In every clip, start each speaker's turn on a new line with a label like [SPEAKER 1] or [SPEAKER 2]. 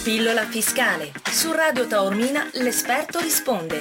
[SPEAKER 1] Pillola fiscale. Su Radio Taormina l'esperto risponde.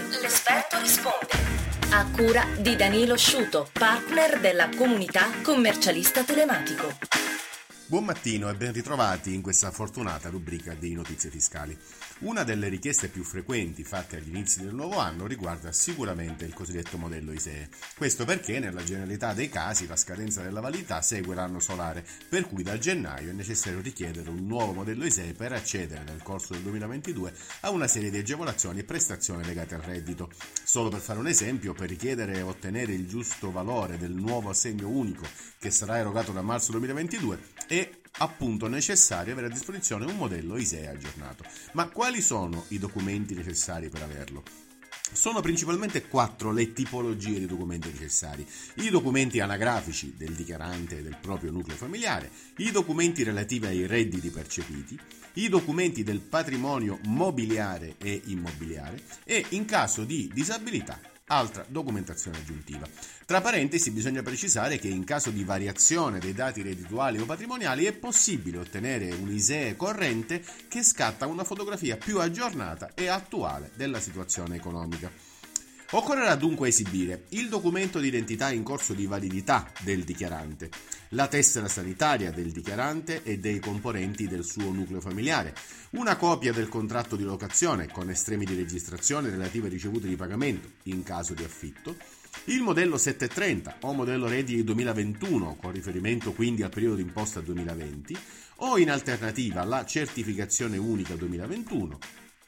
[SPEAKER 1] A cura di Danilo Sciuto, partner della comunità commercialista telematico.
[SPEAKER 2] Buon mattino e ben ritrovati in questa fortunata rubrica di notizie fiscali. Una delle richieste più frequenti fatte agli inizi del nuovo anno riguarda sicuramente il cosiddetto modello ISEE. Questo perché nella generalità dei casi la scadenza della validità segue l'anno solare, per cui da gennaio è necessario richiedere un nuovo modello ISEE per accedere nel corso del 2022 a una serie di agevolazioni e prestazioni legate al reddito. Solo per fare un esempio, per richiedere e ottenere il giusto valore del nuovo assegno unico che sarà erogato da marzo 2022 è appunto necessario avere a disposizione un modello ISEE aggiornato. Ma quali sono i documenti necessari per averlo? Sono principalmente 4 le tipologie di documenti necessari: i documenti anagrafici del dichiarante e del proprio nucleo familiare, i documenti relativi ai redditi percepiti, i documenti del patrimonio mobiliare e immobiliare e, in caso di disabilità, altra documentazione aggiuntiva. Tra parentesi bisogna precisare che in caso di variazione dei dati reddituali o patrimoniali è possibile ottenere un ISEE corrente che scatta una fotografia più aggiornata e attuale della situazione economica. Occorrerà dunque esibire il documento di identità in corso di validità del dichiarante, la tessera sanitaria del dichiarante e dei componenti del suo nucleo familiare, una copia del contratto di locazione con estremi di registrazione relative ricevute di pagamento in caso di affitto, il modello 730 o modello redditi 2021 con riferimento quindi al periodo d'imposta 2020 o in alternativa la certificazione unica 2021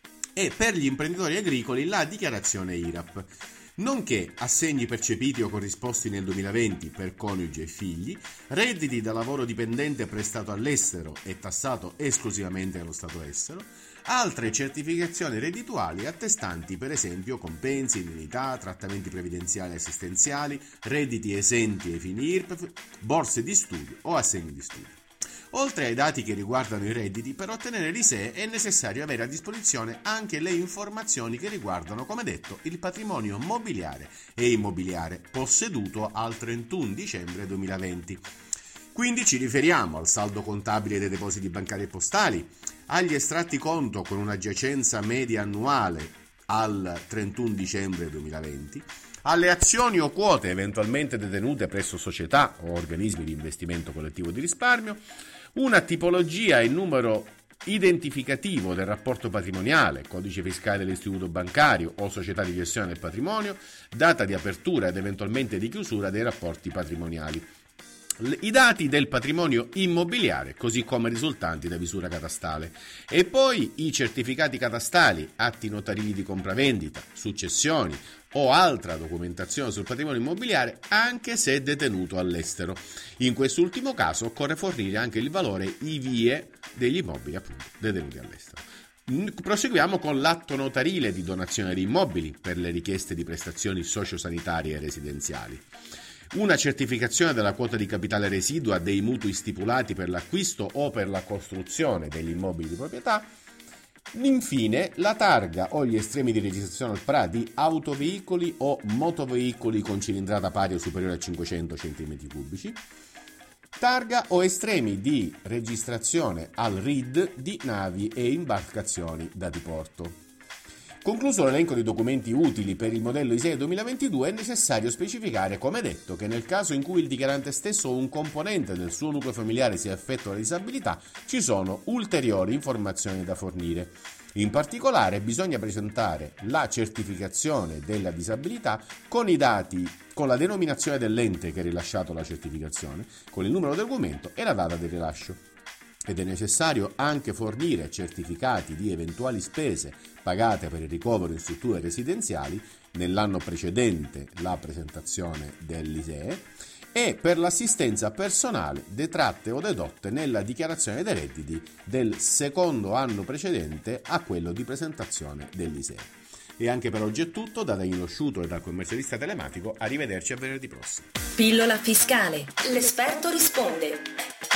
[SPEAKER 2] e per gli imprenditori agricoli la dichiarazione IRAP, nonché assegni percepiti o corrisposti nel 2020 per coniugi e figli, redditi da lavoro dipendente prestato all'estero e tassato esclusivamente nello Stato estero, altre certificazioni reddituali attestanti per esempio compensi, indennità, trattamenti previdenziali e assistenziali, redditi esenti ai fini IRPEF, borse di studio o assegni di studio. Oltre ai dati che riguardano i redditi, per ottenere l'ISEE è necessario avere a disposizione anche le informazioni che riguardano, come detto, il patrimonio mobiliare e immobiliare posseduto al 31 dicembre 2020. Quindi ci riferiamo al saldo contabile dei depositi bancari e postali, agli estratti conto con una giacenza media annuale al 31 dicembre 2020, alle azioni o quote eventualmente detenute presso società o organismi di investimento collettivo di risparmio, una tipologia e numero identificativo del rapporto patrimoniale, codice fiscale dell'istituto bancario o società di gestione del patrimonio, data di apertura ed eventualmente di chiusura dei rapporti patrimoniali, i dati del patrimonio immobiliare, così come risultanti da visura catastale, e poi i certificati catastali, atti notarili di compravendita, successioni o altra documentazione sul patrimonio immobiliare, anche se detenuto all'estero. In quest'ultimo caso occorre fornire anche il valore IVIE degli immobili appunto detenuti all'estero. Proseguiamo con l'atto notarile di donazione di immobili per le richieste di prestazioni sociosanitarie e residenziali, una certificazione della quota di capitale residua dei mutui stipulati per l'acquisto o per la costruzione degli immobili di proprietà. Infine, la targa o gli estremi di registrazione al PRA di autoveicoli o motoveicoli con cilindrata pari o superiore a 500 cm3, targa o estremi di registrazione al RID di navi e imbarcazioni da diporto. Concluso l'elenco di documenti utili per il modello ISEE 2022, è necessario specificare, come detto, che nel caso in cui il dichiarante stesso o un componente del suo nucleo familiare sia affetto da disabilità, ci sono ulteriori informazioni da fornire. In particolare bisogna presentare la certificazione della disabilità con i dati, con la denominazione dell'ente che ha rilasciato la certificazione, con il numero del documento e la data del rilascio. Ed è necessario anche fornire certificati di eventuali spese pagate per il ricovero in strutture residenziali nell'anno precedente la presentazione dell'ISEE e per l'assistenza personale detratte o dedotte nella dichiarazione dei redditi del secondo anno precedente a quello di presentazione dell'ISEE. E anche per oggi è tutto, da Danilo Sciuto e dal commercialista telematico. Arrivederci a venerdì prossimo.
[SPEAKER 1] Pillola fiscale. L'esperto risponde.